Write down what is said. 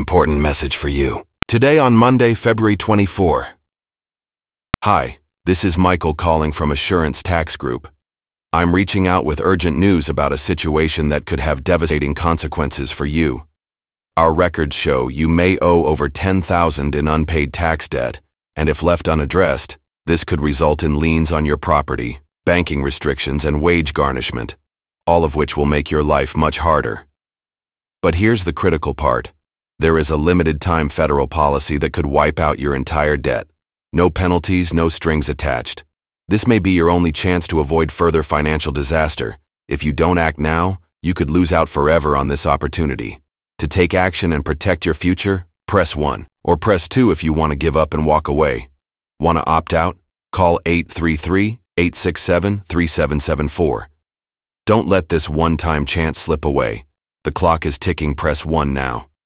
important message for you. Today on Monday, February 24. Hi, this is Michael calling from Assurance Tax Group. I'm reaching out with urgent news about a situation that could have devastating consequences for you. Our records show you may owe over $10,000 in unpaid tax debt, and if left unaddressed, this could result in liens on your property, banking restrictions, and wage garnishment, all of which will make your life much harder. But here's the critical part. There is a limited-time federal policy that could wipe out your entire debt. No penalties, no strings attached. This may be your only chance to avoid further financial disaster. If you don't act now, you could lose out forever on this opportunity. To take action and protect your future, press 1, or press 2 if you want to give up and walk away. Want to opt out? Call 833-867-3774. Don't let this one-time chance slip away. The clock is ticking. Press 1 now.